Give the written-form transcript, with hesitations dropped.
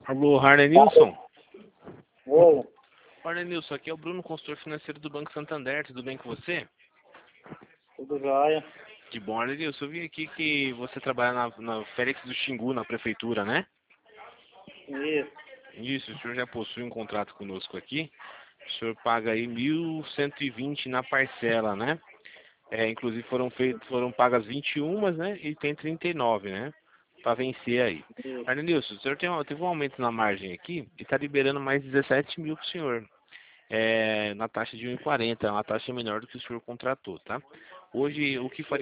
Alô, Harlenilson? Ô, Harlenilson, aqui é o Bruno, consultor financeiro do Banco Santander. Tudo bem com você? tudo jóia. Que bom, Harlenilson. Eu vi aqui que você trabalha na Félix do Xingu, na prefeitura, né? Isso. Isso, o senhor já possui um contrato conosco aqui. O senhor paga aí 1.120 na parcela, né? Inclusive foram pagas 21, né? E tem 39, né? Para vencer aí. Isso. Arnilson, o senhor teve um aumento na margem aqui e está liberando mais 17 mil para o senhor. Na taxa de 1,40, é uma taxa menor do que o senhor contratou, tá? Hoje, o que faria